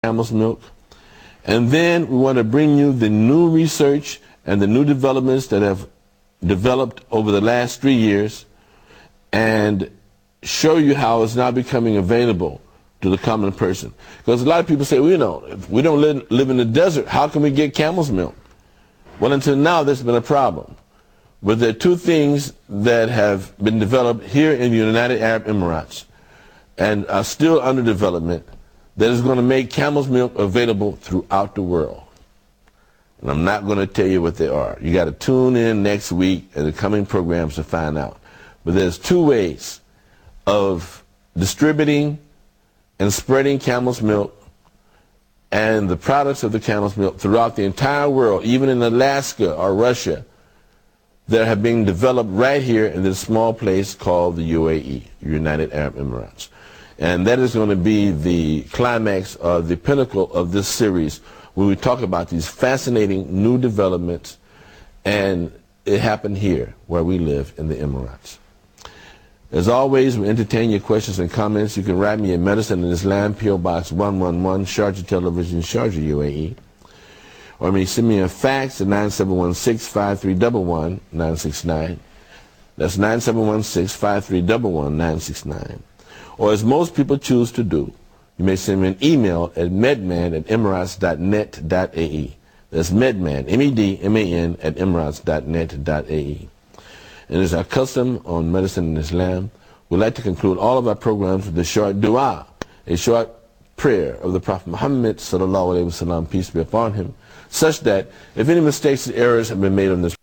camel's milk. And then we want to bring you the new research and the new developments that have developed over the last 3 years and show you how it's now becoming available to the common person. Because a lot of people say, well, you know, if we don't live in the desert, how can we get camel's milk? Well, until now, there's been a problem. But there are two things that have been developed here in the United Arab Emirates and are still under development that is going to make camel's milk available throughout the world. And I'm not going to tell you what they are. You got to tune in next week and the coming programs to find out. But there's two ways of distributing and spreading camel's milk and the products of the camel's milk throughout the entire world, even in Alaska or Russia, that have been developed right here in this small place called the UAE, United Arab Emirates. And that is going to be the climax or the pinnacle of this series when we talk about these fascinating new developments, and it happened here where we live in the Emirates. As always, we entertain your questions and comments. You can write me at Medicine in Islam, P.O. Box 111, Sharjah Television, Sharjah, UAE. Or you may send me a fax at 9716-5311-969. That's 9716-5311-969. Or as most people choose to do, you may send me an email at medman@emirates.net.ae. That's medman, M-E-D-M-A-N, at emirates.net.ae. And as our custom on Medicine in Islam, we'd like to conclude all of our programs with a short dua, a short prayer of the Prophet Muhammad sallallahu alaihi wasallam, peace be upon him, such that if any mistakes and errors have been made on this